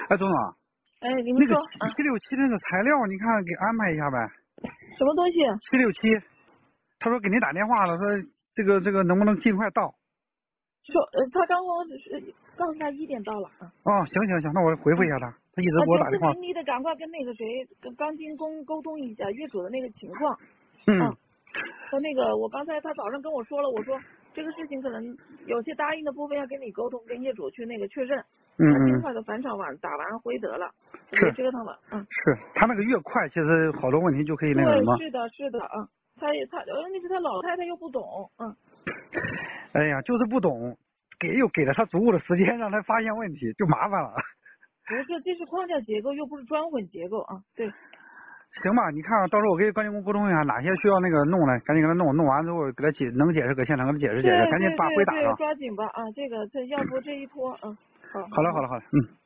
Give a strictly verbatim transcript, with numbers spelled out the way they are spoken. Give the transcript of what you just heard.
哎，总总， 哎，你们那个说啊， 七六七那个材料，你看给安排一下呗。 什么东西？ 七六七，他说给您打电话了，说这个这个能不能尽快到？ 说呃，他刚跟我只是告诉他一点到了啊。 哦，行行行，那我回复一下他，他一直啊， 给我打电话。 就是您，你得赶快跟那个谁，跟钢筋工沟通一下业主的那个情况。 嗯。 啊，和那个我刚才他早上跟我说了，我说这个事情可能有些答应的部分要跟你沟通，跟业主去那个确认。 嗯他尽嗯。 快的返场完打完回得了， 是别折腾了。嗯。 是他那个越快，其实好多问题就可以那个什对， 么。 是的，是的啊。他也他问题是他老太太又不懂。嗯。 哎呀，就是不懂，给又给了他足够的时间让他发现问题，就麻烦了。 不是，这是框架结构，又不是砖混结构啊。对。 行吧，你看到时候我跟钢筋工沟通一下，哪些需要那个弄的，赶紧给他弄，弄完之后给他解，能解释搁现场给他解释解释， 对赶紧把对对对， 灰打上。 抓紧吧啊！这个这要不这一拖，嗯，好。 好了好了好了，嗯。